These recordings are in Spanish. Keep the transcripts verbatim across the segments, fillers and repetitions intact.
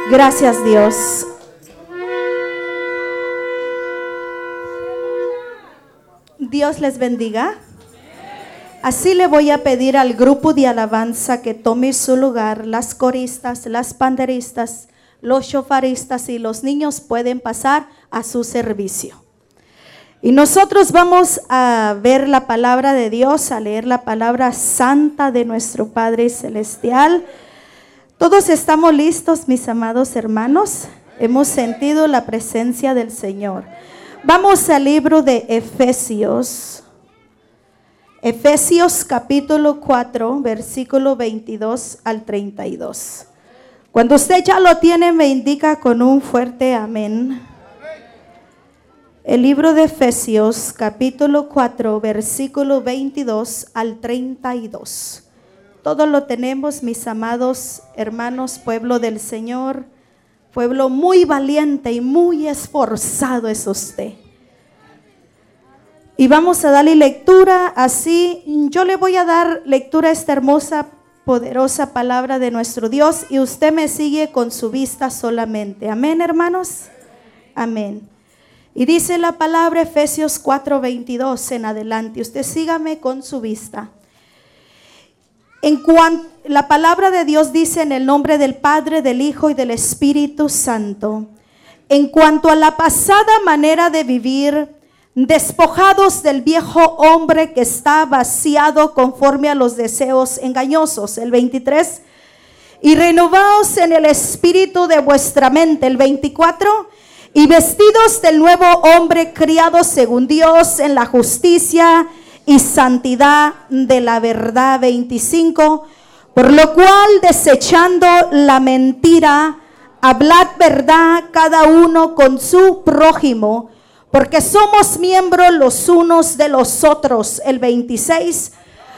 Gracias, Dios. Dios les bendiga. Así le voy a pedir al grupo de alabanza que tome su lugar. Las coristas, las panderistas, los shofaristas y los niños pueden pasar a su servicio. Y nosotros vamos a ver la palabra de Dios, a leer la palabra santa de nuestro Padre Celestial. Todos estamos listos, mis amados hermanos. Hemos sentido la presencia del Señor. Vamos al libro de Efesios. Efesios capítulo cuatro, versículo veintidós al treinta y dos. Cuando usted ya lo tiene, me indica con un fuerte amén. El libro de Efesios capítulo cuatro, versículo veintidós al treinta y dos. Todo lo tenemos, mis amados hermanos, pueblo del Señor. Pueblo muy valiente y muy esforzado es usted. Y vamos a darle lectura así. Yo le voy a dar lectura a esta hermosa, poderosa palabra de nuestro Dios. Y usted me sigue con su vista solamente. Amén, hermanos. Amén. Y dice la palabra Efesios cuatro veintidós en adelante. Usted sígame con su vista. En cuanto la palabra de Dios dice en el nombre del Padre, del Hijo y del Espíritu Santo. En cuanto a la pasada manera de vivir, despojados del viejo hombre que está vaciado conforme a los deseos engañosos. El veintitrés. Y renovaos en el espíritu de vuestra mente. El veinticuatro. Y vestidos del nuevo hombre criado según Dios en la justicia y santidad de la verdad. veinticinco. Por lo cual, desechando la mentira, hablad verdad cada uno con su prójimo, porque somos miembros los unos de los otros. El veintiséis.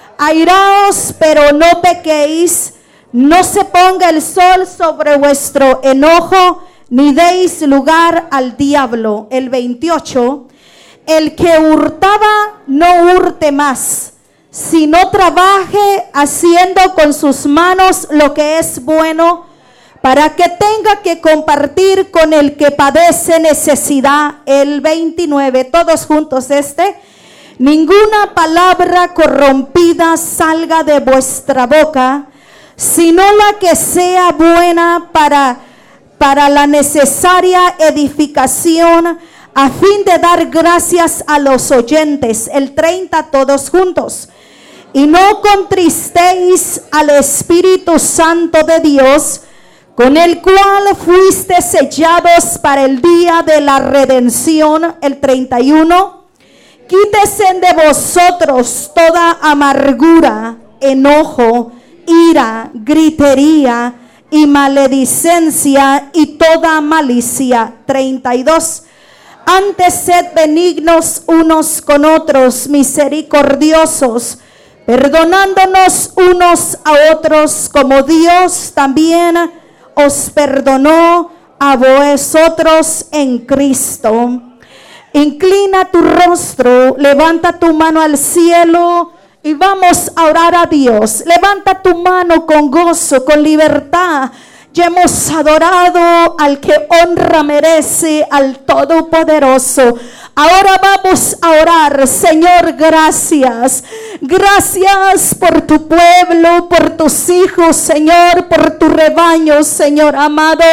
Airaos, pero no pequéis, no se ponga el sol sobre vuestro enojo, ni deis lugar al diablo. El veintiocho. El que hurtaba, no hurte más, sino trabaje haciendo con sus manos lo que es bueno, para que tenga que compartir con el que padece necesidad. El veintinueve, todos juntos este. Ninguna palabra corrompida salga de vuestra boca, sino la que sea buena para, para la necesaria edificación, a fin de dar gracias a los oyentes. El treinta, todos juntos. Y no contristéis al Espíritu Santo de Dios, con el cual fuiste sellados para el día de la redención. El treinta y uno. Quítese de vosotros toda amargura, enojo, ira, gritería y maledicencia y toda malicia. treinta y dos. Antes sed benignos unos con otros, misericordiosos, perdonándonos unos a otros, como Dios también os perdonó a vosotros en Cristo. Inclina tu rostro, levanta tu mano al cielo y vamos a orar a Dios. Levanta tu mano con gozo, con libertad. Ya hemos adorado al que honra merece, al Todopoderoso. Ahora vamos a orar. Señor, gracias. Gracias por tu pueblo, por tus hijos, Señor, por tu rebaño, Señor amado.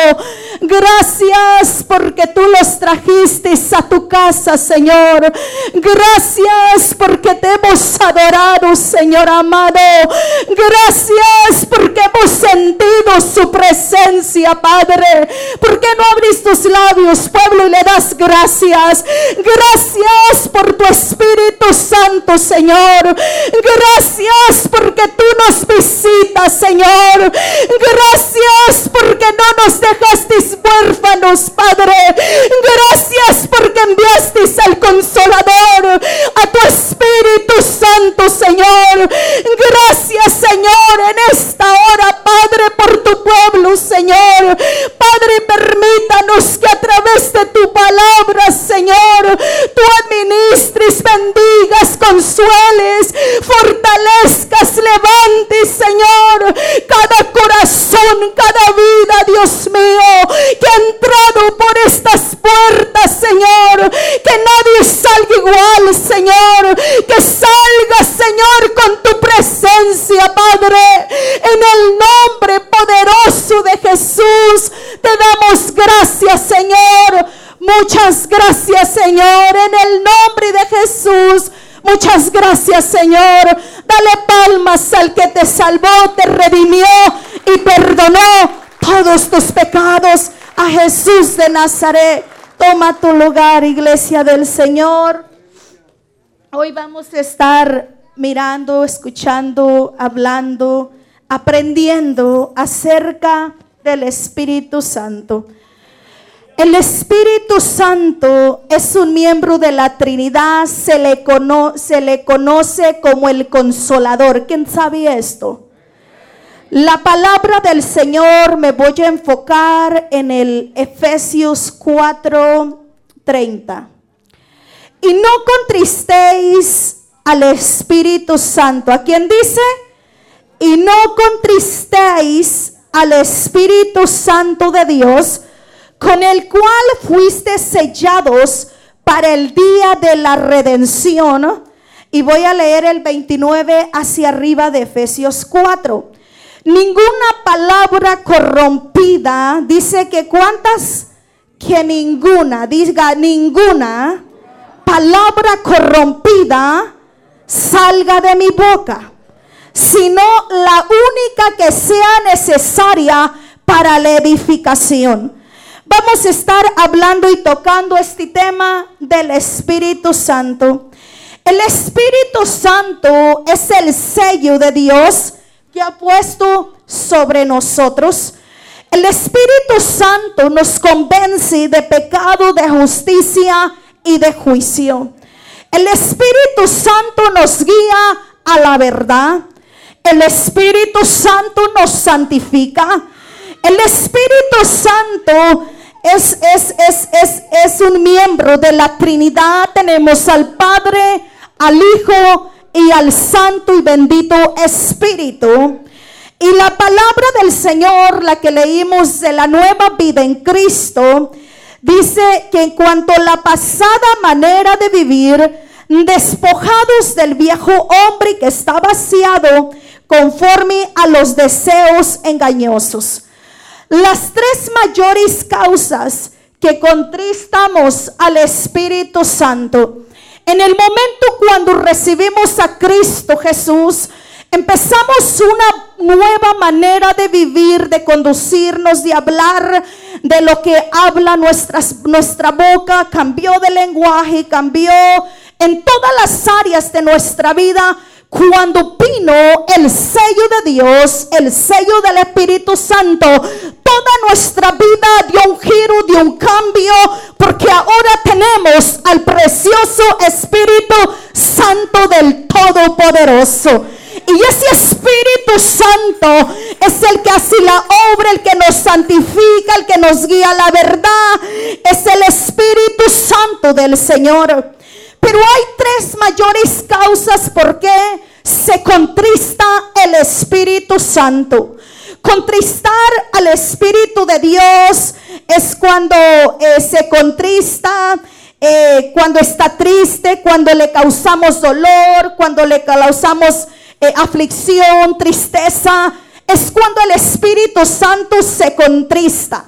Gracias porque tú los trajiste a tu casa, Señor. Gracias porque te hemos adorado, Señor amado. Gracias porque hemos sentido su presencia, Padre. ¿Por qué no abrís tus labios, pueblo, y le das gracias? Gracias por tu Espíritu Santo, Señor. Gracias porque tú nos visitas, Señor. Gracias porque no nos dejaste huérfanos, Padre. Gracias porque enviaste al Consolador, a tu Espíritu Santo, Señor. Gracias, Señor, en esta hora, Padre, por tu pueblo, Señor. Padre, permítanos que a través de tu palabra, Señor, tú administres, bendigas, consueles, fortalezcas, levantes, Señor, cada corazón, cada cada vida, Dios mío, que ha entrado por estas puertas, Señor. Que nadie salga igual, Señor. Que salga, Señor, con tu presencia, Padre. En el nombre poderoso de Jesús, te damos gracias, Señor. Muchas gracias, Señor, en el nombre de Jesús. Muchas gracias, Señor. Dale palmas al que te salvó, te redimió y perdonó todos tus pecados. A Jesús de Nazaret. Toma tu lugar, iglesia del Señor. Hoy vamos a estar mirando, escuchando, hablando, aprendiendo acerca del Espíritu Santo. El Espíritu Santo es un miembro de la Trinidad. Se le, cono, se le conoce como el Consolador. ¿Quién sabía esto? La palabra del Señor me voy a enfocar en el Efesios cuatro treinta. Y no contristéis al Espíritu Santo. ¿A quién dice? Y no contristéis al Espíritu Santo de Dios, con el cual fuiste sellados para el día de la redención. Y voy a leer el veintinueve hacia arriba de Efesios cuatro. Ninguna palabra corrompida, dice que cuántas, que ninguna, diga ninguna palabra corrompida salga de mi boca, sino la única que sea necesaria para la edificación. Vamos a estar hablando y tocando este tema del Espíritu Santo. El Espíritu Santo es el sello de Dios que ha puesto sobre nosotros. El Espíritu Santo nos convence de pecado, de justicia y de juicio. El Espíritu Santo nos guía a la verdad. El Espíritu Santo nos santifica. El Espíritu Santo es, es, es, es, es un miembro de la Trinidad. Tenemos al Padre, al Hijo y al Santo y bendito Espíritu. Y la palabra del Señor, la que leímos de la nueva vida en Cristo, dice que en cuanto a la pasada manera de vivir, despojados del viejo hombre que está vaciado conforme a los deseos engañosos. Las tres mayores causas que contristamos al Espíritu Santo. En el momento cuando recibimos a Cristo Jesús, empezamos una nueva manera de vivir, de conducirnos, de hablar, de lo que habla nuestras, nuestra boca. Cambió de lenguaje, cambió en todas las áreas de nuestra vida. Cuando vino el sello de Dios, el sello del Espíritu Santo, toda nuestra vida dio un giro, dio un cambio, porque ahora tenemos al precioso Espíritu Santo del Todopoderoso. Y ese Espíritu Santo es el que hace la obra, el que nos santifica, el que nos guía a la verdad. Es el Espíritu Santo del Señor. Pero hay tres mayores causas por qué se contrista el Espíritu Santo. Contristar al Espíritu de Dios es cuando eh, se contrista, eh, cuando está triste, cuando le causamos dolor, cuando le causamos eh, aflicción, tristeza. Es cuando el Espíritu Santo se contrista.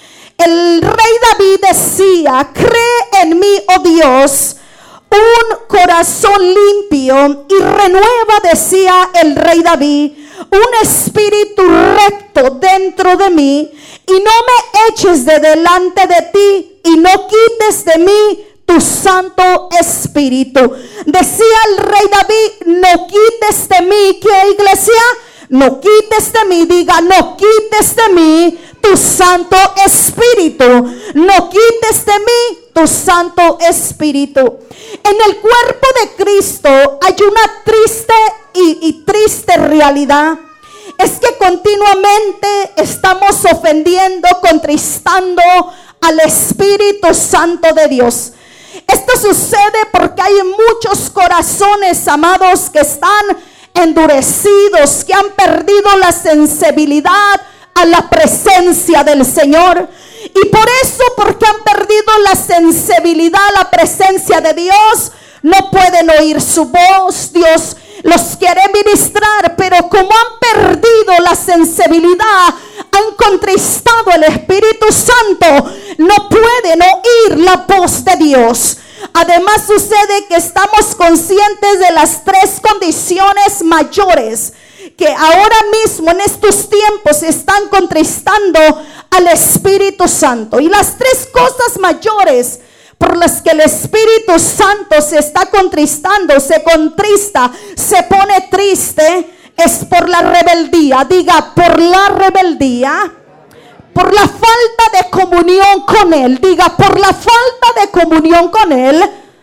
El rey David decía: cree en mí, oh Dios, un corazón limpio, y renueva, decía el rey David, un espíritu recto dentro de mí, y no me eches de delante de ti, y no quites de mí tu Santo Espíritu. Decía el rey David: no quites de mí, ¿qué, iglesia? No quites de mí, diga, no quites de mí tu Santo Espíritu. No quites de mí tu Santo Espíritu. En el cuerpo de Cristo hay una triste y, y triste realidad. Es que continuamente estamos ofendiendo, contristando al Espíritu Santo de Dios. Esto sucede porque hay muchos corazones, amados, que están endurecidos, que han perdido la sensibilidad a la presencia del Señor. Y por eso, porque han perdido la sensibilidad a la presencia de Dios, no pueden oír su voz. Dios los quiere ministrar, pero como han perdido la sensibilidad, han contristado el Espíritu Santo, no pueden oír la voz de Dios. Además, sucede que estamos conscientes de las tres condiciones mayores que ahora mismo en estos tiempos están contristando al Espíritu Santo. Y las tres cosas mayores por las que el Espíritu Santo se está contristando, se contrista, se pone triste, es por la rebeldía. Diga, por la rebeldía. Por la falta de comunión con Él. Diga, por la falta de comunión con Él.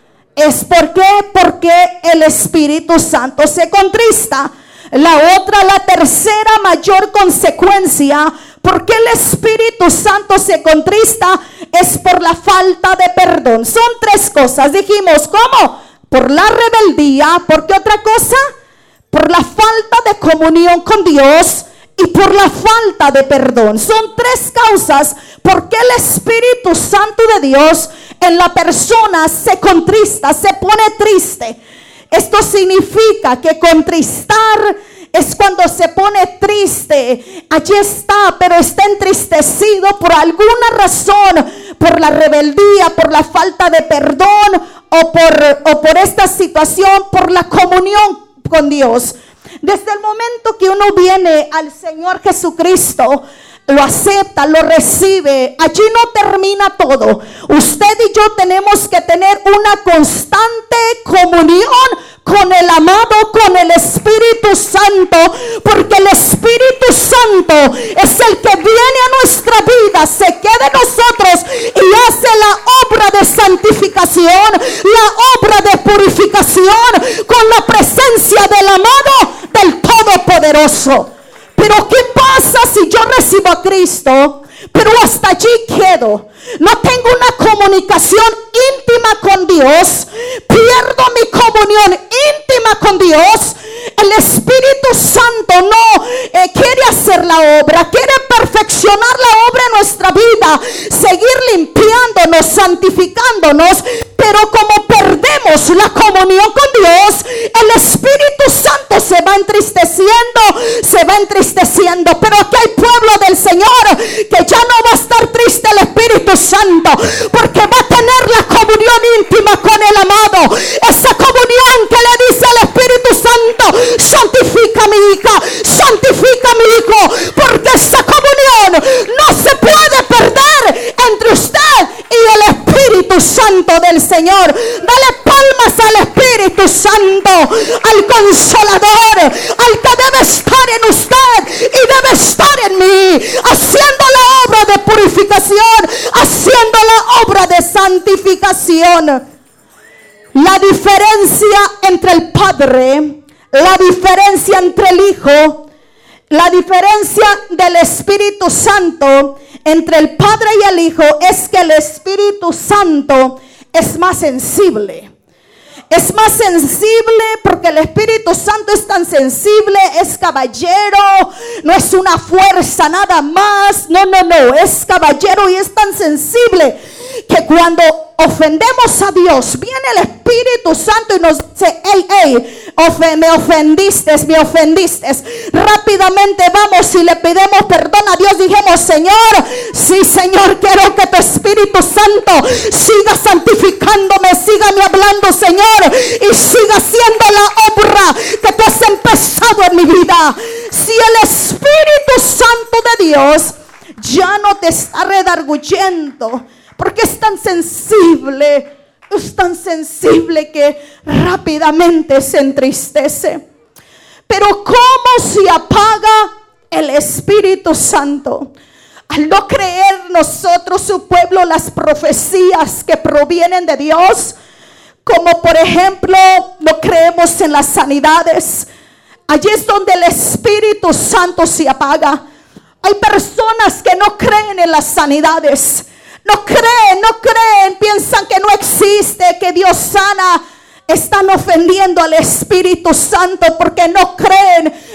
¿Es por qué? Porque el Espíritu Santo se contrista. La otra, la tercera mayor consecuencia por qué el Espíritu Santo se contrista, es por la falta de perdón. Son tres cosas. Dijimos, ¿cómo? Por la rebeldía. ¿Por qué otra cosa? Por la falta de comunión con Dios y por la falta de perdón. Son tres causas por qué el Espíritu Santo de Dios en la persona se contrista, se pone triste. Esto significa que contristar es cuando se pone triste. Allí está, pero está entristecido por alguna razón, por la rebeldía, por la falta de perdón o por, o por esta situación, por la comunión con Dios. Desde el momento que uno viene al Señor Jesucristo, lo acepta, lo recibe, allí no termina todo. Usted y yo tenemos que tener una constante comunión con el amado, con el Espíritu Santo, porque el Espíritu Santo es el que viene a nuestra vida, se queda en nosotros y hace la obra de santificación, la obra de purificación con la presencia del amado, del Todopoderoso. Pero ¿qué pasa si yo recibo a Cristo, pero hasta allí quedo? No tengo una comunicación íntima con Dios, pierdo mi comunión íntima con Dios. El Espíritu Santo no eh, quiere hacer la obra, quiere perfeccionar la obra en nuestra vida, seguir limpiándonos, santificándonos. Pero como perdemos la comunión con Dios, el Espíritu Santo se va entristeciendo, se va entristeciendo. Pero aquí hay pueblo del Señor que ya no va a estar triste el Espíritu Santo, porque va a tener la comunión íntima con el amado. Esa comunión que le dice al Espíritu Santo: santifica mi hija, santifica mi hijo, porque esa comunión no se puede perder entre usted y el Espíritu Santo del Señor. Dale palmas al Espíritu Santo, al Consolador, al que debe estar en usted y debe estar en mí, haciendo la obra de purificación, haciendo la obra de santificación. La diferencia entre el Padre, la diferencia entre el Hijo, la diferencia del Espíritu Santo entre el Padre y el Hijo es que el Espíritu Santo es más sensible. Es más sensible porque el Espíritu Santo es tan sensible, es caballero, no es una fuerza nada más. No, no, no, es caballero y es tan sensible que cuando ofendemos a Dios, viene el Espíritu Santo y nos dice: hey, hey, ofe- me ofendiste, me ofendiste. Rápidamente vamos y le pedimos perdón a Dios. Dijimos: Señor, sí, Señor, quiero que tu Espíritu Santo siga santificándome, siga me hablando, Señor, y siga haciendo la obra que tú has empezado en mi vida. Si el Espíritu Santo de Dios ya no te está redarguyendo, porque es tan sensible, es tan sensible que rápidamente se entristece. Pero ¿cómo se apaga el Espíritu Santo? Al no creer nosotros, su pueblo, las profecías que provienen de Dios, como por ejemplo, no creemos en las sanidades. Allí es donde el Espíritu Santo se apaga. Hay personas que no creen en las sanidades. No creen, no creen, piensan que no existe, que Dios sana. Están ofendiendo al Espíritu Santo porque no creen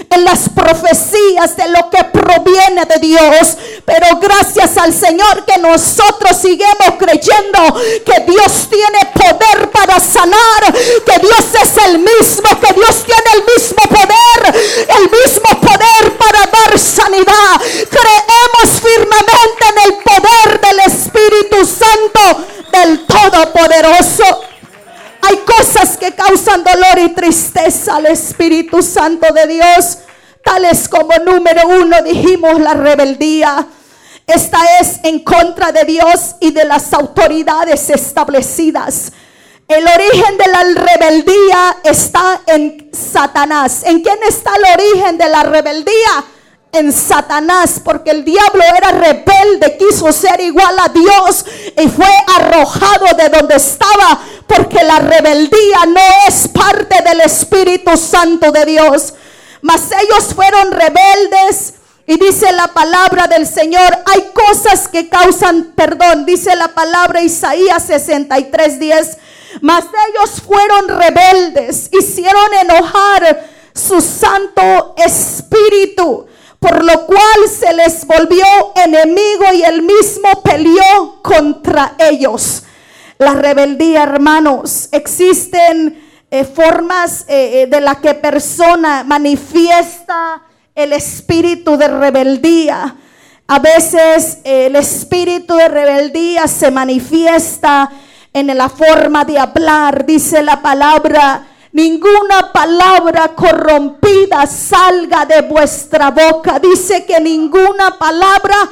en las profecías de lo que proviene de Dios. Pero gracias al Señor que nosotros seguimos creyendo que Dios tiene poder para sanar, que Dios es el mismo, que Dios tiene el mismo poder, el mismo poder para dar sanidad. Creemos firmemente en el poder del Espíritu Santo, del Todopoderoso. Hay cosas que causan dolor y tristeza al Espíritu Santo de Dios, tales como, número uno, dijimos, la rebeldía. Esta es en contra de Dios y de las autoridades establecidas. El origen de la rebeldía está en Satanás. ¿En quién está el origen de la rebeldía? En Satanás, porque el diablo era rebelde, quiso ser igual a Dios y fue arrojado de donde estaba, porque la rebeldía no es parte del Espíritu Santo de Dios. Mas ellos fueron rebeldes, y dice la palabra del Señor, hay cosas que causan perdón. Dice la palabra Isaías sesenta y tres diez, mas ellos fueron rebeldes, hicieron enojar su Santo Espíritu, por lo cual se les volvió enemigo y él mismo peleó contra ellos. La rebeldía, hermanos, existen eh, formas eh, de la que persona manifiesta el espíritu de rebeldía. A veces eh, el espíritu de rebeldía se manifiesta en la forma de hablar. Dice la palabra: ninguna palabra corrompida salga de vuestra boca. Dice que ninguna palabra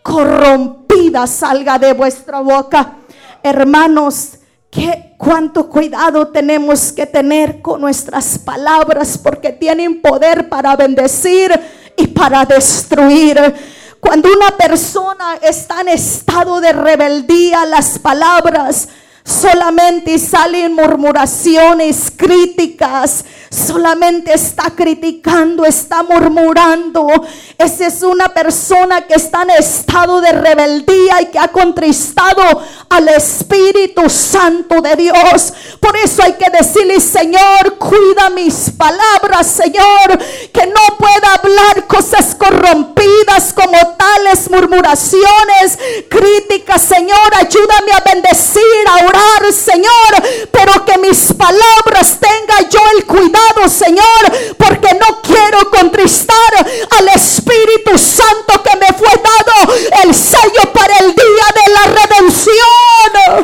corrompida salga de vuestra boca. Hermanos, ¿qué, cuánto cuidado tenemos que tener con nuestras palabras? Porque tienen poder para bendecir y para destruir. Cuando una persona está en estado de rebeldía, las palabras solamente salen murmuraciones, críticas. Solamente está criticando, está murmurando. Esa es una persona que está en estado de rebeldía y que ha contristado al Espíritu Santo de Dios. Por eso hay que decirle: Señor, cuida mis palabras, Señor, que no pueda hablar cosas corrompidas como tales murmuraciones, críticas. Señor, ayúdame a bendecir, a orar, Señor, pero que mis palabras tenga yo el cuidado, Señor, porque no quiero contristar al Espíritu Santo que me fue dado el sello para el día de la redención.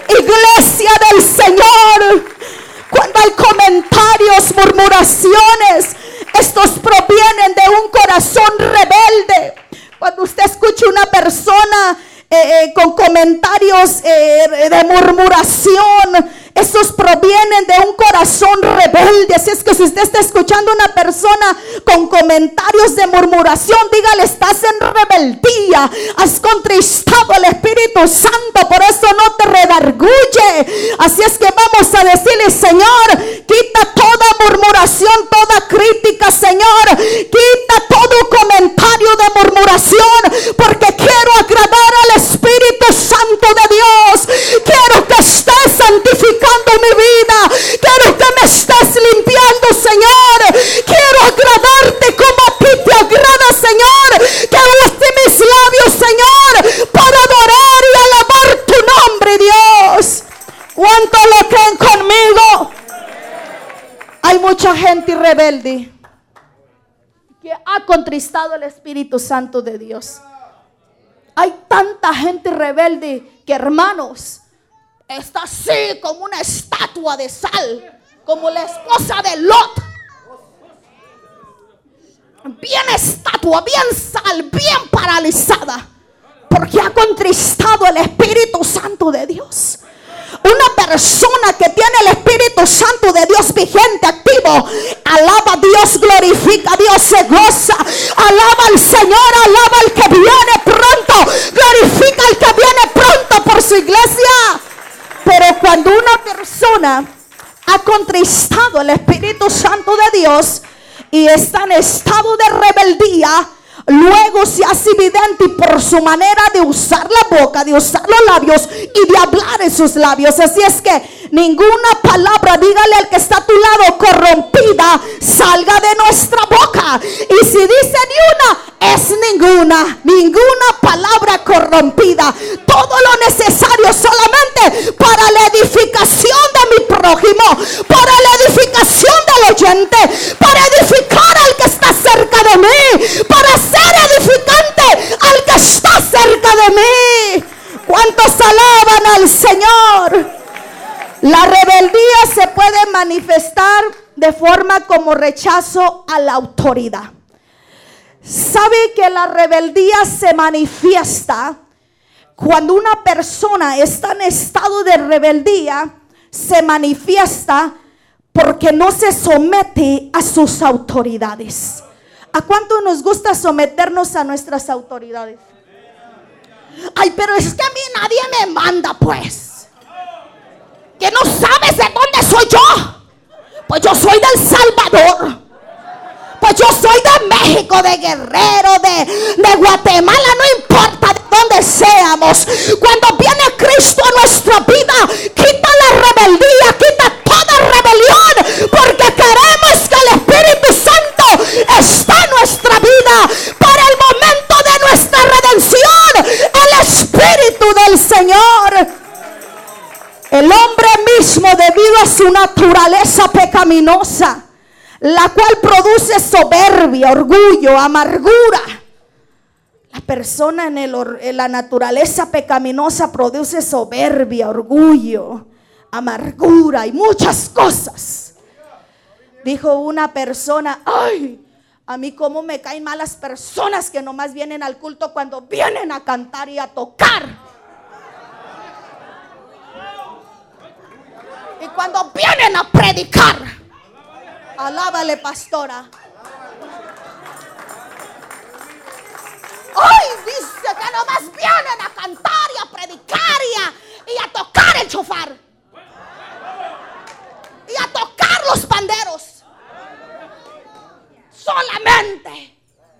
Iglesia del Señor, cuando hay comentarios, murmuraciones, estos provienen de un corazón rebelde. Cuando usted escucha una persona eh, eh, con comentarios eh, de murmuración, esos provienen de un corazón rebelde. Así es que si usted está escuchando una persona con comentarios de murmuración, dígale: estás en rebeldía, has contristado al Espíritu Santo, por eso no te redarguye. Así es que vamos a decirle: Señor, quita toda murmuración, toda crítica, Señor, quita todo comentario de murmuración, porque quiero agradar al Espíritu Santo de Dios. Quiero que estés santificado mi vida, quiero que me estés limpiando, Señor. Quiero agradarte como a ti te agrada, Señor. Que use mis labios, Señor, para adorar y alabar tu nombre, Dios. ¿Cuánto lo creen conmigo? Hay mucha gente rebelde que ha contristado el Espíritu Santo de Dios. Hay tanta gente rebelde que, hermanos, está así como una estatua de sal, como la esposa de Lot. Bien estatua, bien sal, bien paralizada, porque ha contristado el Espíritu Santo de Dios. Una persona que tiene el Espíritu Santo de Dios vigente, activo, alaba a Dios, glorifica a Dios, se goza, alaba al Señor, alaba al que viene pronto, glorifica al que viene pronto por su iglesia. Pero cuando una persona ha contristado el Espíritu Santo de Dios y está en estado de rebeldía, luego se hace evidente por su manera de usar la boca, de usar los labios y de hablar en sus labios. Así es que ninguna palabra, dígale al que está a tu lado, corrompida, salga de nuestra boca. Y si dice ni una, es ninguna, ninguna palabra corrompida. Todo lo necesario solamente para la edificación de mi prójimo, para la edificación del oyente, para edificar al que está cerca de mí, para ser edificante al que está cerca de mí. ¿Cuántos alaban al Señor? La rebeldía se puede manifestar de forma como rechazo a la autoridad. ¿Sabe que la rebeldía se manifiesta cuando una persona está en estado de rebeldía? Se manifiesta porque no se somete a sus autoridades. ¿A cuánto nos gusta someternos a nuestras autoridades? Ay, pero es que a mí nadie me manda, pues. Que no sabes de dónde soy yo. Pues yo soy del Salvador. Pues yo soy de México, de Guerrero, de, de Guatemala, no importa de dónde seamos. Cuando viene Cristo a nuestra vida, quita la rebeldía, quita toda rebelión, porque queremos que el Espíritu Santo está en nuestra vida. Para el momento de nuestra redención, el Espíritu del Señor. El hombre mismo, debido a su naturaleza pecaminosa, la cual produce soberbia, orgullo, amargura. La persona en, el, en la naturaleza pecaminosa produce soberbia, orgullo, amargura y muchas cosas. Dijo una persona: ay, a mí cómo me caen mal las personas que nomás vienen al culto cuando vienen a cantar y a tocar. Y cuando vienen a predicar, alábale, pastora. Ay, dice que nomás vienen a cantar y a predicar y a, y a tocar el chofar. Y a tocar los panderos. Solamente.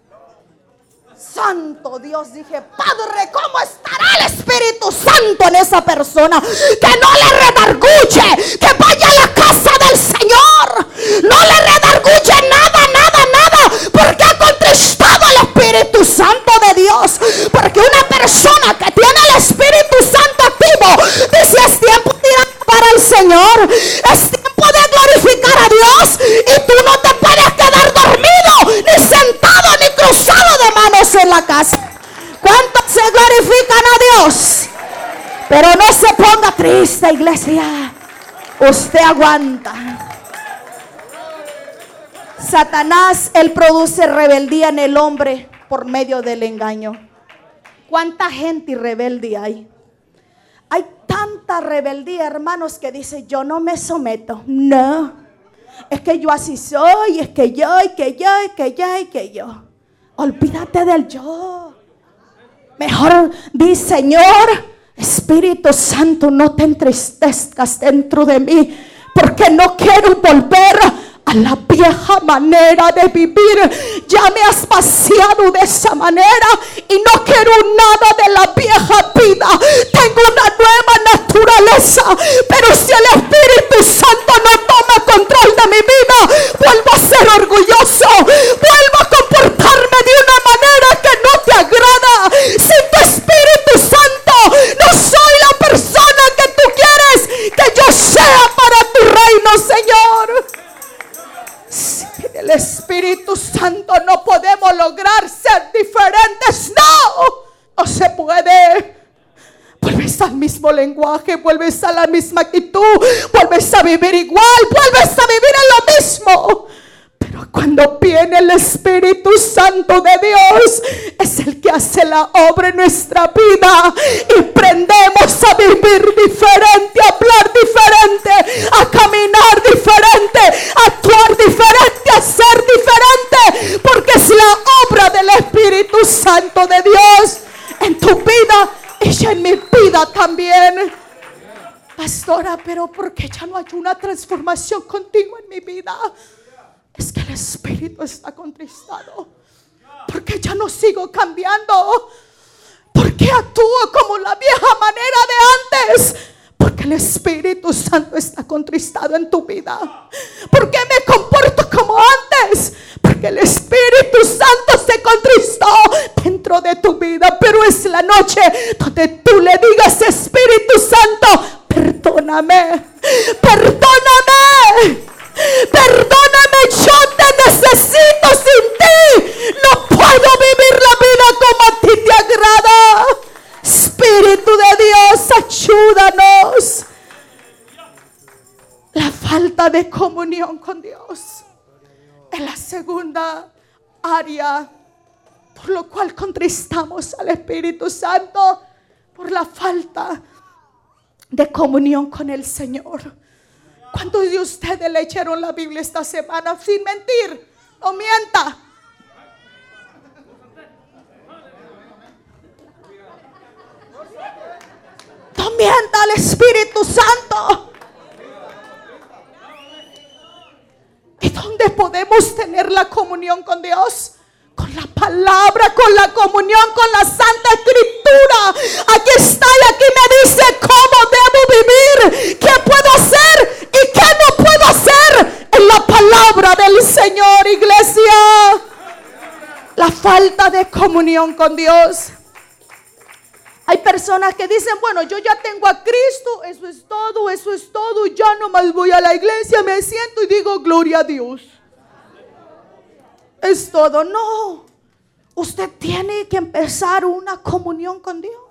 Santo Dios, dije, Padre, ¿cómo estará el Espíritu Santo en esa persona? Que no le redarguye, que vaya a la casa del Señor. No le redarguye nada, nada, nada, porque ha contristado al Espíritu Santo de Dios. Porque una persona que tiene el Espíritu Santo activo dice: es tiempo de ir a alabar al Señor, es tiempo de glorificar a Dios, y tú no te puedes quedar dormido, ni sentado, ni cruzado de manos en la casa. ¿Cuántos se glorifican a Dios? Pero no se ponga triste, iglesia. Usted aguanta. Satanás, él produce rebeldía en el hombre por medio del engaño. ¿Cuánta gente rebelde hay? Hay tanta rebeldía, hermanos, que dice: yo no me someto. No, es que yo así soy, es que yo, y que yo, y que yo, y que yo. Olvídate del yo. Mejor di: Señor, Espíritu Santo, no te entristezcas dentro de mí, porque no quiero volver a la vieja manera de vivir. Ya me has paseado de esa manera y no quiero nada de la vieja vida. Tengo una nueva naturaleza, pero si el Espíritu Santo no toma control de mi vida, vuelvo a ser orgulloso, vuelvo a comportarme de una manera que no te agrada. Sin tu Espíritu Santo no soy la persona que tú quieres que yo sea para tu reino, Señor. Sin el Espíritu Santo no podemos lograr ser diferentes. No, no se puede. Vuelves al mismo lenguaje, vuelves a la misma actitud, vuelves a vivir igual, vuelves a vivir en lo mismo. Pero cuando viene el Espíritu Santo de Dios, es el que hace la obra en nuestra vida y prendemos a vivir diferente, a hablar diferente, a caminar diferente, a actuar diferente, a ser diferente, porque es la obra del Espíritu Santo de Dios en tu vida y en mi vida también. Pastora, pero ¿por qué ya no hay una transformación contigo en mi vida? Es que el Espíritu está contristado. Porque ya no sigo cambiando. Porque actúo como la vieja manera de antes. Porque el Espíritu Santo está contristado en tu vida. ¿Por qué me comporto como antes? Porque el Espíritu Santo se contristó dentro de tu vida. Pero es la noche donde tú le digas: Espíritu Santo, perdóname, perdóname, perdóname, yo te necesito, sin ti no puedo vivir la vida como a ti te agrada. Espíritu de Dios, ayúdanos. La falta de comunión con Dios es la segunda área por lo cual contristamos al Espíritu Santo, por la falta de comunión con el Señor. ¿Cuántos de ustedes leyeron la Biblia esta semana? Sin mentir, no mienta. No mienta al Espíritu Santo. ¿Y dónde podemos tener la comunión con Dios? Con la palabra, con la comunión, con la Santa Escritura. Aquí está y aquí me dice cómo debo vivir, qué puedo hacer y qué no puedo hacer en la palabra del Señor, iglesia. La falta de comunión con Dios. Hay personas que dicen: bueno, yo ya tengo a Cristo, eso es todo, eso es todo, ya nomás voy a la iglesia, me siento y digo gloria a Dios. Es todo. No, usted tiene que empezar una comunión con Dios.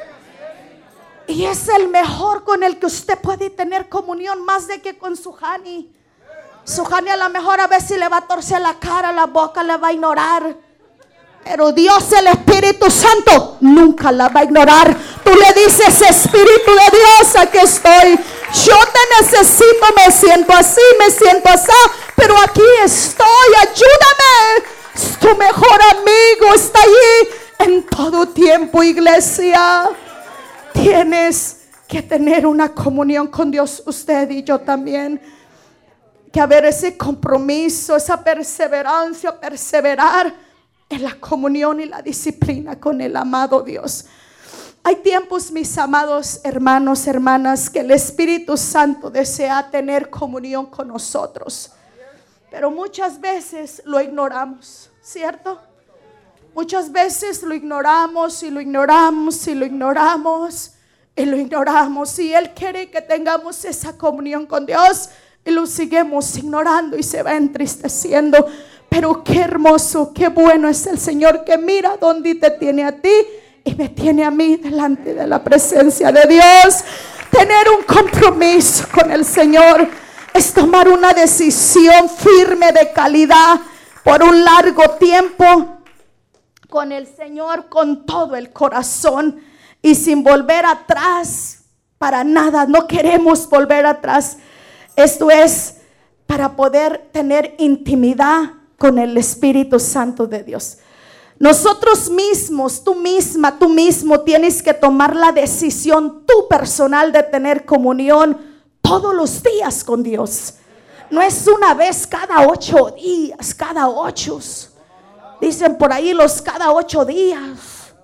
Y es el mejor con el que usted puede tener comunión, más de que con su Hani. Su Hani a lo mejor a veces le va a torcer la cara, la boca le va a ignorar. Pero Dios, el Espíritu Santo, nunca la va a ignorar. Tú le dices: Espíritu de Dios, aquí estoy. Yo te necesito, me siento así, me siento así, pero aquí estoy, ayúdame. Es tu mejor amigo, está allí en todo tiempo, iglesia. Tienes que tener una comunión con Dios, usted y yo también. Que haber ese compromiso, esa perseverancia, perseverar en la comunión y la disciplina con el amado Dios. Hay tiempos, mis amados hermanos, hermanas, que el Espíritu Santo desea tener comunión con nosotros, pero muchas veces lo ignoramos, ¿cierto? Muchas veces lo ignoramos y lo ignoramos y lo ignoramos y lo ignoramos. Y Él quiere que tengamos esa comunión con Dios y lo seguimos ignorando y se va entristeciendo. Pero qué hermoso, qué bueno es el Señor, que mira dónde te tiene a ti y me tiene a mí delante de la presencia de Dios. Tener un compromiso con el Señor es tomar una decisión firme de calidad por un largo tiempo con el Señor, con todo el corazón y sin volver atrás para nada. No queremos volver atrás. Esto es para poder tener intimidad con el Espíritu Santo de Dios. Nosotros mismos, tú misma, tú mismo tienes que tomar la decisión tú personal de tener comunión todos los días con Dios. No es una vez cada ocho días, cada ocho. Dicen por ahí los cada ocho días.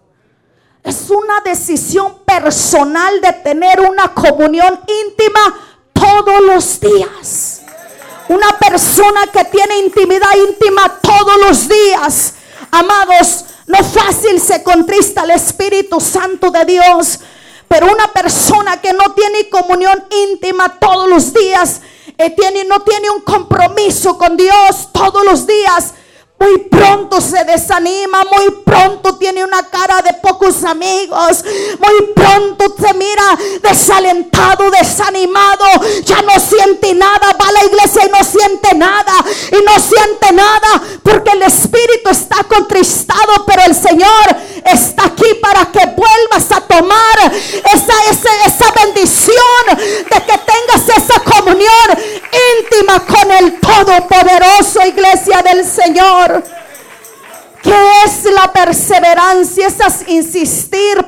Es una decisión personal de tener una comunión íntima todos los días. Una persona que tiene intimidad íntima todos los días, amados, no fácil se contrista el Espíritu Santo de Dios. Pero una persona que no tiene comunión íntima todos los días, eh, tiene, no tiene un compromiso con Dios todos los días, muy pronto se desanima, muy pronto tiene una cara de pocos amigos, muy pronto se mira desalentado, desanimado, ya no siente nada, va a la iglesia y no siente nada, y no siente nada, porque el Espíritu está contristado, pero el Señor está aquí para que vuelvas a tomar esa, esa, esa bendición de que tengas esa comunión íntima con el Todopoderoso, iglesia del Señor. ¿Qué es la perseverancia? Es insistir,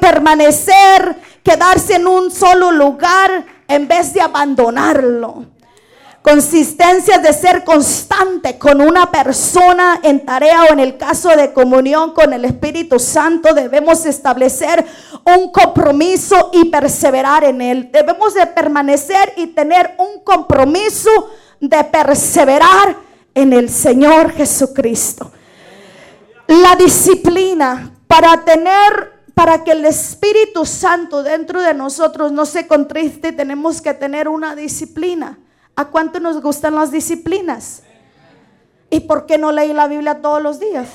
permanecer, quedarse en un solo lugar en vez de abandonarlo. Consistencia de ser constante con una persona en tarea o en el caso de comunión con el Espíritu Santo. Debemos establecer un compromiso y perseverar en él. Debemos de permanecer y tener un compromiso de perseverar en el Señor Jesucristo. La disciplina para tener, para que el Espíritu Santo dentro de nosotros no se contriste, tenemos que tener una disciplina. ¿A cuánto nos gustan las disciplinas? ¿Y por qué no leí la Biblia todos los días?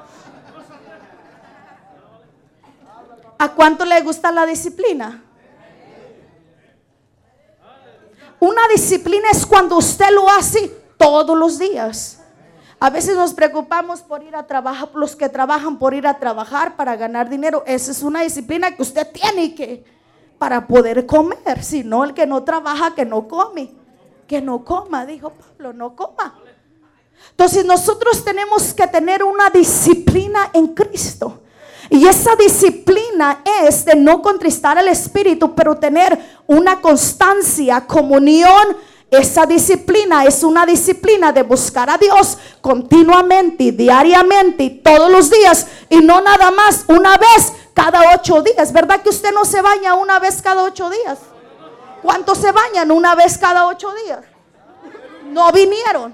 ¿A cuánto le gusta la disciplina? Una disciplina es cuando usted lo hace todos los días. A veces nos preocupamos por ir a trabajar, los que trabajan por ir a trabajar para ganar dinero. Esa es una disciplina que usted tiene que, para poder comer. Si no, el que no trabaja, que no come. Que no coma, dijo Pablo, no coma. Entonces nosotros tenemos que tener una disciplina en Cristo. Y esa disciplina es de no contristar al Espíritu, pero tener una constancia, comunión. Esa disciplina es una disciplina de buscar a Dios continuamente y diariamente y todos los días, y no nada más una vez cada ocho días. ¿Verdad que usted no se baña una vez cada ocho días? ¿Cuántos se bañan una vez cada ocho días? No vinieron.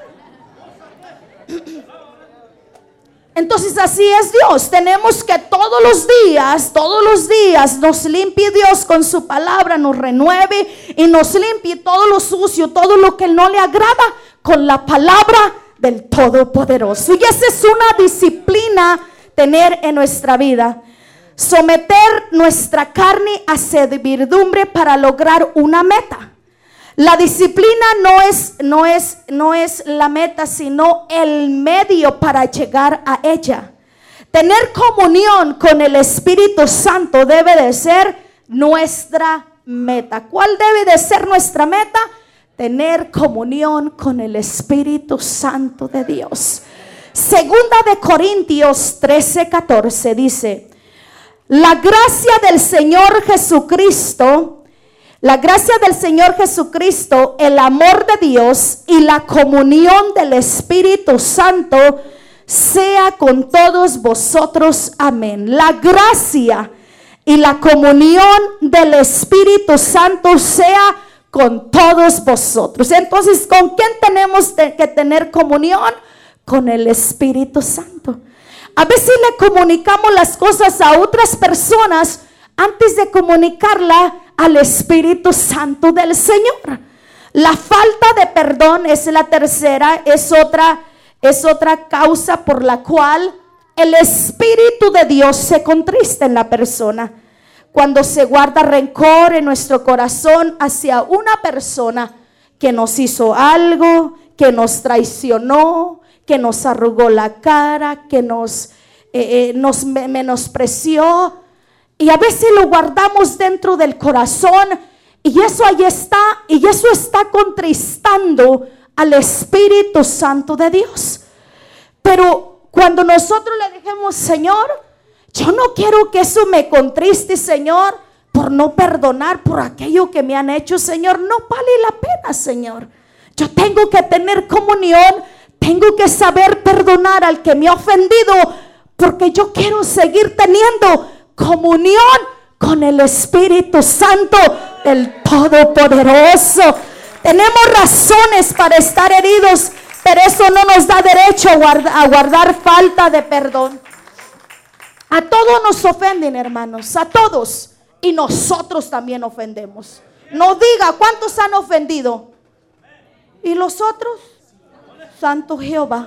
Entonces así es Dios. Tenemos que todos los días, todos los días nos limpie Dios con su palabra, nos renueve y nos limpie todo lo sucio, todo lo que no le agrada, con la palabra del Todopoderoso. Y esa es una disciplina tener en nuestra vida. Someter nuestra carne a servidumbre para lograr una meta. La disciplina no es, no es, no es la meta, sino el medio para llegar a ella. Tener comunión con el Espíritu Santo debe de ser nuestra meta. ¿Cuál debe de ser nuestra meta? Tener comunión con el Espíritu Santo de Dios. Segunda de Corintios trece, catorce dice: La gracia del Señor Jesucristo, la gracia del Señor Jesucristo, el amor de Dios y la comunión del Espíritu Santo sea con todos vosotros. Amén. La gracia y la comunión del Espíritu Santo sea con todos vosotros. Entonces, ¿con quién tenemos que tener comunión? Con el Espíritu Santo. A veces le comunicamos las cosas a otras personas antes de comunicarla al Espíritu Santo del Señor. La falta de perdón es la tercera, es otra, es otra causa por la cual el Espíritu de Dios se contrista en la persona. Cuando se guarda rencor en nuestro corazón hacia una persona que nos hizo algo, que nos traicionó, que nos arrugó la cara, que nos, eh, eh, nos menospreció, y a veces lo guardamos dentro del corazón, y eso ahí está, y eso está contristando al Espíritu Santo de Dios. Pero cuando nosotros le dijimos: Señor, yo no quiero que eso me contriste, Señor, por no perdonar por aquello que me han hecho, Señor, no vale la pena, Señor. Yo tengo que tener comunión, tengo que saber perdonar al que me ha ofendido, porque yo quiero seguir teniendo comunión con el Espíritu Santo, el Todopoderoso. Tenemos razones para estar heridos, pero eso no nos da derecho a guardar, a guardar falta de perdón. A todos nos ofenden, hermanos, a todos, y nosotros también ofendemos. No diga cuántos han ofendido. ¿Y los otros? Santo Jehová.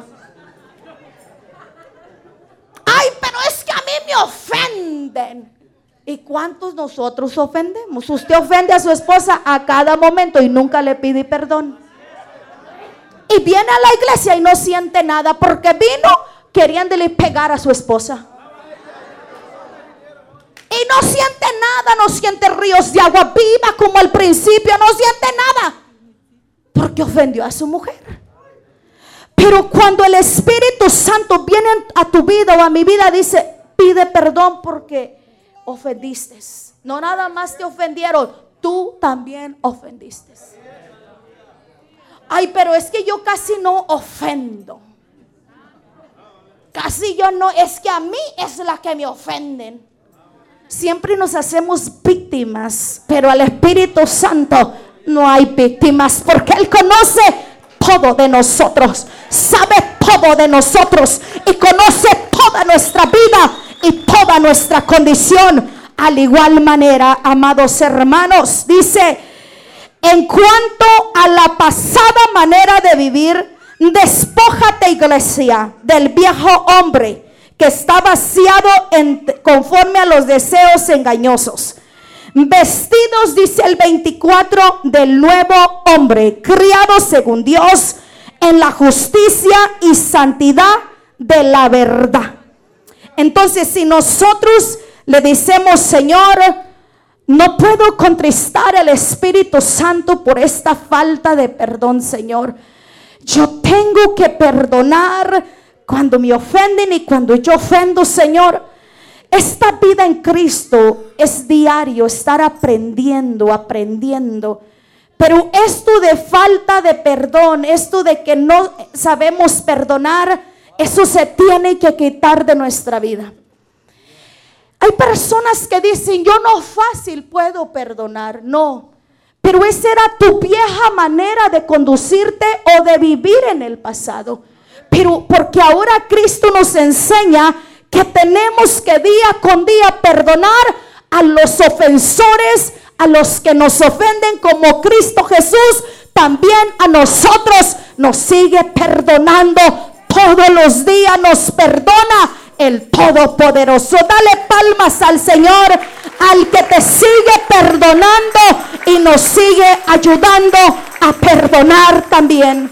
Ay, pero es que a mí me ofenden. ¿Y cuántos nosotros ofendemos? Usted ofende a su esposa a cada momento y nunca le pide perdón. Y viene a la iglesia y no siente nada porque vino queriéndole pegar a su esposa. Y no siente nada, no siente ríos de agua viva como al principio, no siente nada porque ofendió a su mujer. Pero cuando el Espíritu Santo viene a tu vida o a mi vida, dice: pide perdón porque ofendiste. No nada más te ofendieron, tú también ofendiste. Ay, pero es que yo casi no ofendo. Casi yo no, es que a mí es la que me ofenden. Siempre nos hacemos víctimas, pero al Espíritu Santo no hay víctimas, porque Él conoce todo de nosotros, sabe todo de nosotros y conoce toda nuestra vida y toda nuestra condición. Al igual manera, amados hermanos, dice: en cuanto a la pasada manera de vivir, despójate, iglesia, del viejo hombre que está vaciado en, conforme a los deseos engañosos, vestidos, dice el veinticuatro, del nuevo hombre, criado según Dios en la justicia y santidad de la verdad. Entonces, si nosotros le decimos: Señor, no puedo contristar el Espíritu Santo por esta falta de perdón, Señor, yo tengo que perdonar cuando me ofenden y cuando yo ofendo, Señor. Esta vida en Cristo es diario, estar aprendiendo, aprendiendo. Pero esto de falta de perdón, esto de que no sabemos perdonar, eso se tiene que quitar de nuestra vida. Hay personas que dicen: yo no fácil puedo perdonar. No, pero esa era tu vieja manera de conducirte o de vivir en el pasado. Pero porque ahora Cristo nos enseña que tenemos que día con día perdonar a los ofensores, a los que nos ofenden, como Cristo Jesús también a nosotros nos sigue perdonando. Todos los días nos perdona el Todopoderoso. Dale palmas al Señor, al que te sigue perdonando y nos sigue ayudando a perdonar también.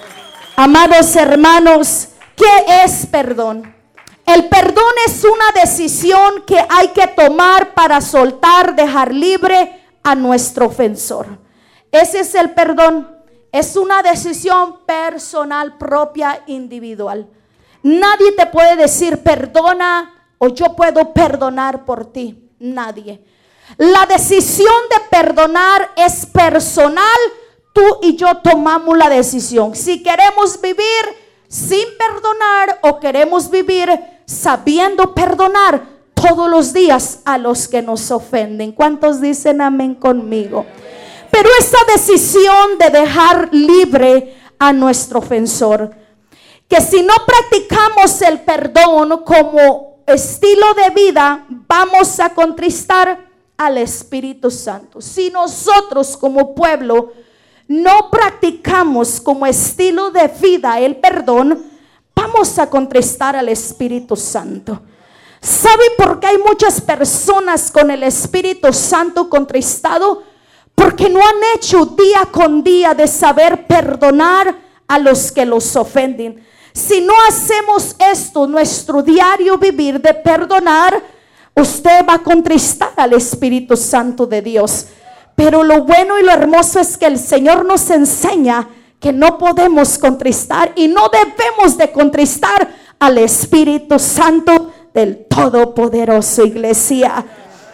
Amados hermanos, ¿qué es perdón? El perdón es una decisión que hay que tomar para soltar, dejar libre a nuestro ofensor. Ese es el perdón. Es una decisión personal, propia, individual. Nadie te puede decir perdona o yo puedo perdonar por ti. Nadie. La decisión de perdonar es personal. Tú y yo tomamos la decisión. Si queremos vivir sin perdonar o queremos vivir sabiendo perdonar todos los días a los que nos ofenden. ¿Cuántos dicen amén conmigo? Pero esa decisión de dejar libre a nuestro ofensor, que si no practicamos el perdón como estilo de vida, vamos a contristar al Espíritu Santo. Si nosotros como pueblo no practicamos como estilo de vida el perdón, vamos a contristar al Espíritu Santo. ¿Sabe por qué hay muchas personas con el Espíritu Santo contristado? Porque no han hecho día con día de saber perdonar a los que los ofenden. Si no hacemos esto, nuestro diario vivir de perdonar, usted va a contristar al Espíritu Santo de Dios. Pero lo bueno y lo hermoso es que el Señor nos enseña que no podemos contristar y no debemos de contristar al Espíritu Santo del Todopoderoso, iglesia.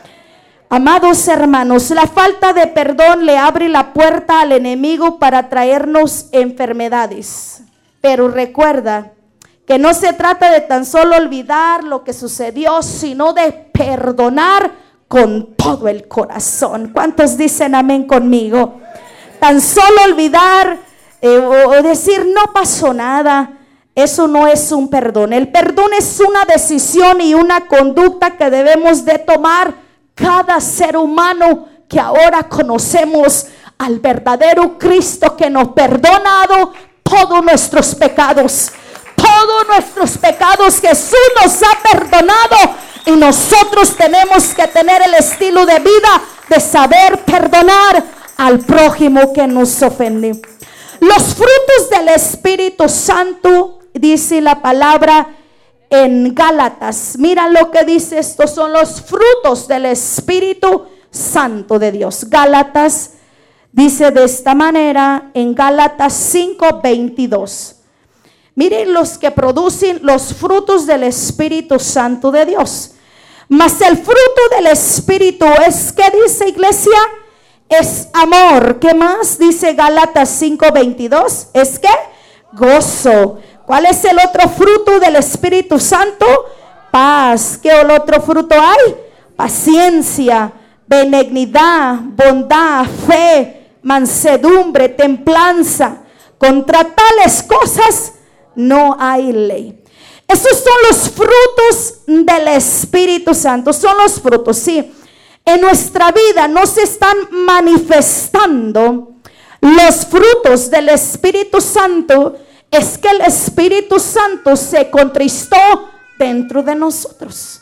Amados hermanos, la falta de perdón le abre la puerta al enemigo para traernos enfermedades. Pero recuerda que no se trata de tan solo olvidar lo que sucedió, sino de perdonar con todo el corazón. ¿Cuántos dicen amén conmigo? Tan solo olvidar eh, o decir no pasó nada, eso no es un perdón. El perdón es una decisión y una conducta que debemos de tomar cada ser humano que ahora conocemos al verdadero Cristo que nos ha perdonado todos nuestros pecados. Todos nuestros pecados Jesús nos ha perdonado. Y nosotros tenemos que tener el estilo de vida de saber perdonar al prójimo que nos ofende. Los frutos del Espíritu Santo, dice la palabra en Gálatas. Mira lo que dice, estos son los frutos del Espíritu Santo de Dios. Gálatas dice de esta manera en Gálatas cinco veintidós. Miren los que producen los frutos del Espíritu Santo de Dios. Mas el fruto del Espíritu es, ¿qué dice iglesia? es amor. ¿Qué más? Dice Gálatas cinco veintidós. ¿Es qué? Gozo. ¿Cuál es el otro fruto del Espíritu Santo? Paz. ¿Qué otro fruto hay? Paciencia, benignidad, bondad, fe, mansedumbre, templanza. Contra tales cosas no hay ley. Esos son los frutos del Espíritu Santo. Son los frutos, sí. En nuestra vida no se están manifestando los frutos del Espíritu Santo. Es que el Espíritu Santo se contristó dentro de nosotros.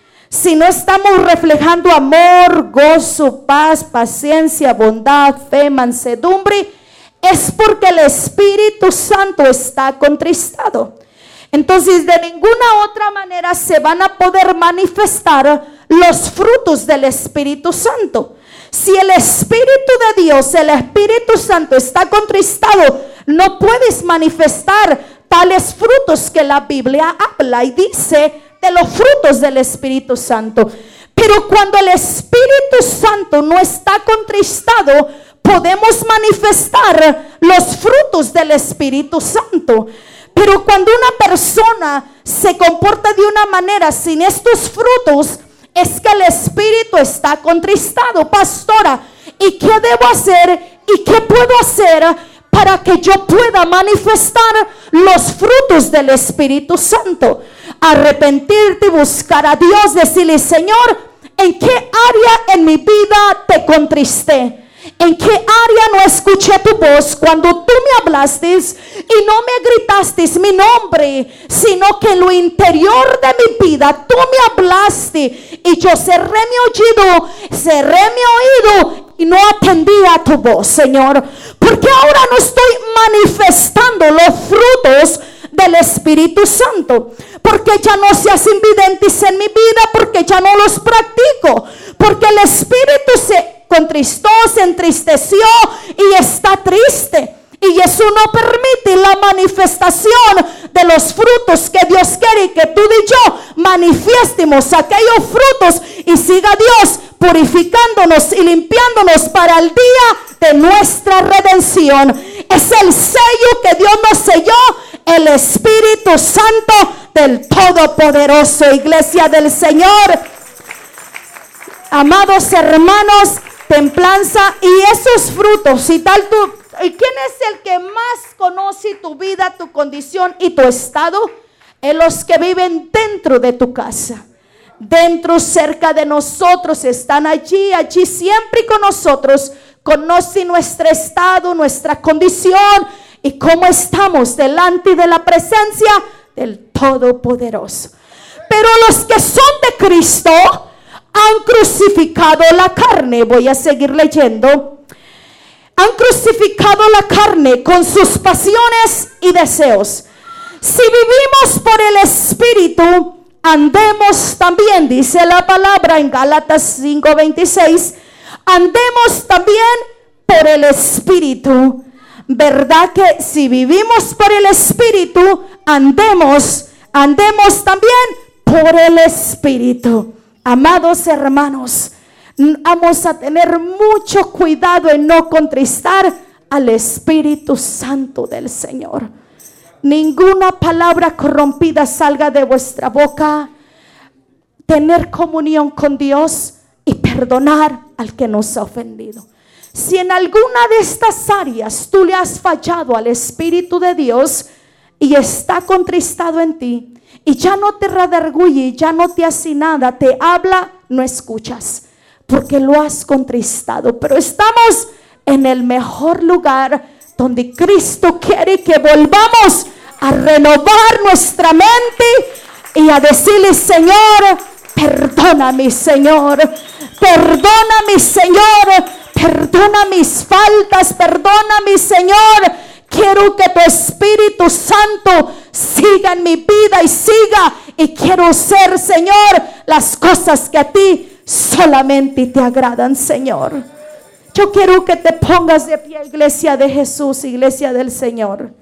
Si no estamos reflejando amor, gozo, paz, paciencia, bondad, fe, mansedumbre, es porque el Espíritu Santo está contristado. Entonces, de ninguna otra manera se van a poder manifestar los frutos del Espíritu Santo. Si el Espíritu de Dios, el Espíritu Santo está contristado, no puedes manifestar tales frutos que la Biblia habla y dice de los frutos del Espíritu Santo. Pero cuando el Espíritu Santo no está contristado, podemos manifestar los frutos del Espíritu Santo. Pero cuando una persona se comporta de una manera sin estos frutos, es que el Espíritu está contristado. Pastora, ¿y qué debo hacer? ¿Y qué puedo hacer para que yo pueda manifestar los frutos del Espíritu Santo? Arrepentirte, buscar a Dios, decirle: Señor, ¿en qué área en mi vida te contristé? ¿En qué área no escuché tu voz cuando tú me hablaste y no me gritaste mi nombre, sino que en lo interior de mi vida tú me hablaste y yo cerré mi oído, cerré mi oído y no atendí a tu voz, Señor? Porque ahora no estoy manifestando los frutos del Espíritu Santo, porque ya no se hacen evidentes en mi vida, porque ya no los practico, porque el Espíritu se contristó, se entristeció y está triste, y eso no permite la manifestación de los frutos que Dios quiere que tú y yo manifiestemos aquellos frutos, y siga Dios purificándonos y limpiándonos para el día de nuestra redención. Es el sello que Dios nos selló, el Espíritu Santo del Todopoderoso. Iglesia del Señor, amados hermanos, templanza y esos frutos y tal. Tú, ¿y quién es el que más conoce tu vida, tu condición y tu estado? En los que viven dentro de tu casa, dentro, cerca de nosotros, están allí, allí siempre con nosotros. Conoce nuestro estado, nuestra condición y cómo estamos delante de la presencia del Todopoderoso. Pero los que son de Cristo han crucificado la carne. Voy a seguir leyendo. Han crucificado la carne con sus pasiones y deseos. Si vivimos por el Espíritu, andemos también, dice la palabra en Gálatas cinco veintiséis, andemos también por el Espíritu. ¿Verdad que si vivimos por el Espíritu, andemos, andemos también por el Espíritu? Amados hermanos, vamos a tener mucho cuidado en no contristar al Espíritu Santo del Señor. Ninguna palabra corrompida salga de vuestra boca. Tener comunión con Dios y perdonar al que nos ha ofendido. Si en alguna de estas áreas tú le has fallado al Espíritu de Dios y está contristado en ti, y ya no te redarguye, ya no te hace nada, te habla, no escuchas, porque lo has contristado. Pero estamos en el mejor lugar donde Cristo quiere que volvamos a renovar nuestra mente y a decirle: Señor, perdóname, Señor, perdóname, Señor, perdona mis faltas, perdóname, Señor. Quiero que tu Espíritu Santo siga en mi vida y siga, y quiero ser, Señor, las cosas que a ti solamente te agradan, Señor. Yo quiero que te pongas de pie, iglesia de Jesús, iglesia del Señor.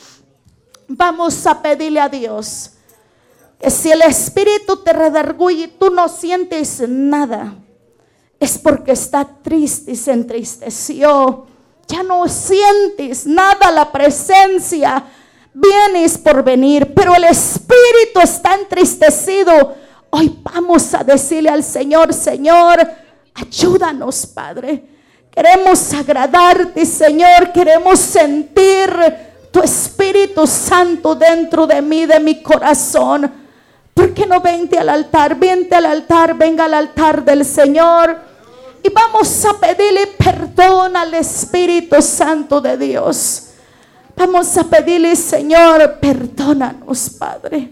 Vamos a pedirle a Dios que si el Espíritu te redarguye y tú no sientes nada, es porque está triste y se entristeció. Ya no sientes nada, la presencia vienes por venir, pero el espíritu está entristecido. Hoy vamos a decirle al Señor: Señor, ayúdanos, Padre. Queremos agradarte, Señor. Queremos sentir tu Espíritu Santo dentro de mí, de mi corazón. ¿Por qué no vente al altar? Vente al altar, venga al altar del Señor. Y vamos a pedirle perdón al Espíritu Santo de Dios. Vamos a pedirle: Señor, perdónanos, Padre.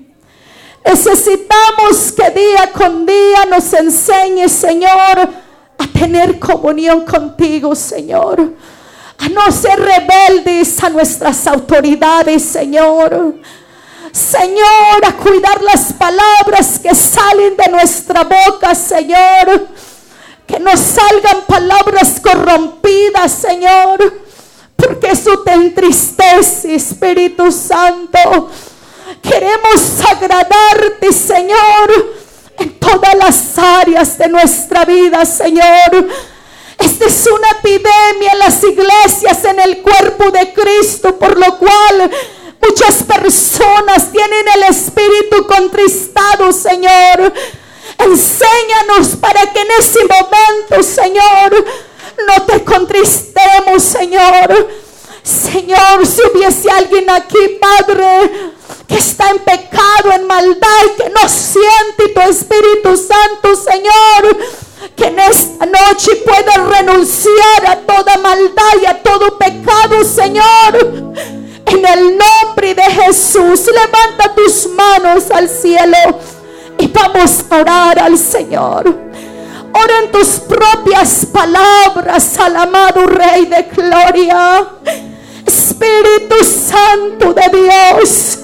Necesitamos que día con día nos enseñes, Señor, a tener comunión contigo, Señor. A no ser rebeldes a nuestras autoridades, Señor. Señor, a cuidar las palabras que salen de nuestra boca, Señor. Que no salgan palabras corrompidas, Señor. Porque eso te entristece, Espíritu Santo. Queremos agradarte, Señor, en todas las áreas de nuestra vida, Señor. Esta es una epidemia en las iglesias, en el cuerpo de Cristo, por lo cual muchas personas tienen el espíritu contristado, Señor. Enséñanos para que en ese momento, Señor, no te contristemos, Señor. Señor, si hubiese alguien aquí, Padre, que está en pecado, en maldad, y que no siente tu Espíritu Santo, Señor, que en esta noche pueda renunciar a toda maldad y a todo pecado, Señor. En el nombre de Jesús, levanta tus manos al cielo y vamos a orar al Señor. Ora en tus propias palabras al amado Rey de Gloria. Espíritu Santo de Dios,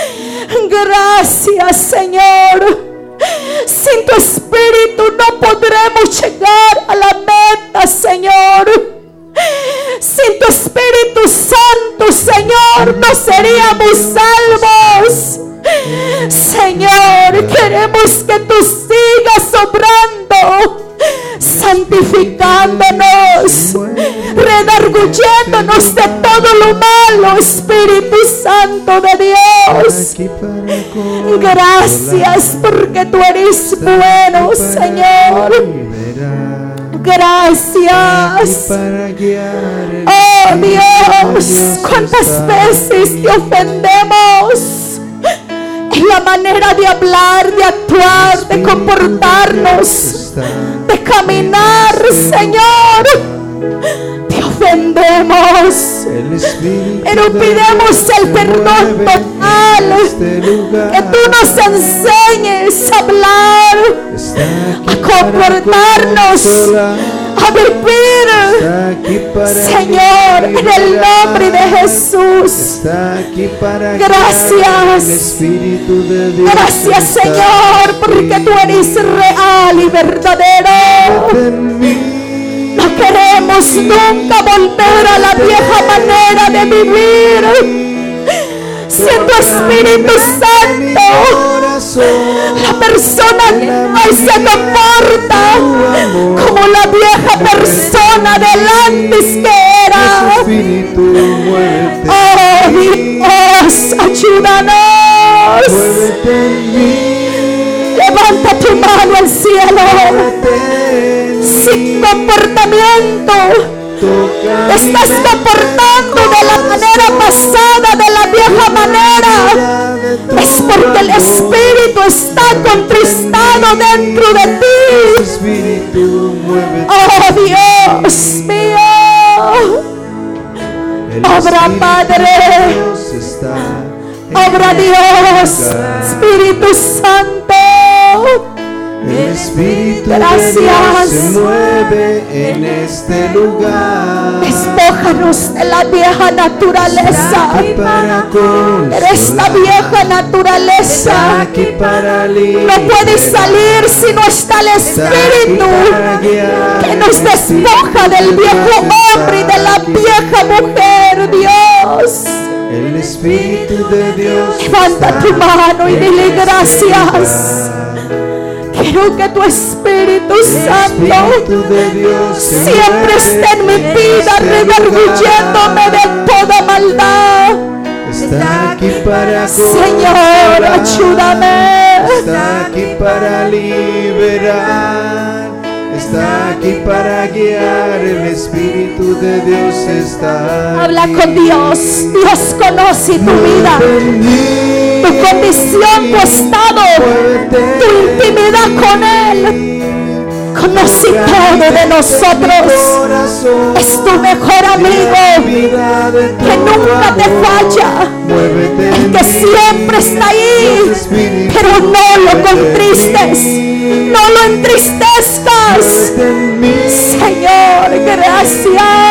gracias, Señor. Sin tu Espíritu no podremos llegar a la meta, Señor. Sin tu Espíritu Santo, Señor, no seríamos salvos. Señor, queremos que tú sigas obrando, santificándonos, redarguyéndonos de todo lo malo, Espíritu Santo de Dios. Gracias porque tú eres bueno, Señor. Gracias. Oh Dios, cuántas veces te ofendemos en la manera de hablar, de actuar, de comportarnos, de caminar, Señor. Te ofendemos, pero pidemos el perdón total. Que tú nos enseñes a hablar, a comportarnos, a vivir, Señor, en el nombre de Jesús. Gracias, gracias, Señor, porque tú eres real y verdadero. No queremos nunca volver a la vieja manera de vivir. Sin tu Espíritu Santo, la persona hoy se comporta como la vieja persona del antes que era. Oh Dios, ayúdanos. Levanta tu mano al cielo. Sin comportamiento te estás comportando de la manera pasada, de la vieja manera, es porque el Espíritu está contristado dentro de ti. Oh Dios mío, obra Padre, obra Dios, Espíritu Santo. El Espíritu Gracias. de Dios se mueve en este lugar. Despójanos de la vieja naturaleza, de esta vieja naturaleza. No puede salir si no está el Espíritu que nos despoja del viejo hombre y de la vieja mujer. Dios, el Espíritu de Dios levanta tu mano y dile gracias. Quiero que tu Espíritu El Santo Espíritu de Dios se siempre mueve esté en mi en vida, este redarguyéndome lugar. de toda maldad. Está aquí para Señor, consolar. ayúdame. Está aquí para liberar. Está aquí para guiar. El Espíritu de Dios está Habla aquí. con Dios. Dios conoce tu vida, tu condición, tu estado, tu intimidad con Él. Conoce todo de nosotros. Es tu mejor amigo, que nunca te falla, el que siempre está ahí. Pero no lo contristes, no lo entristezcas. Señor, gracias.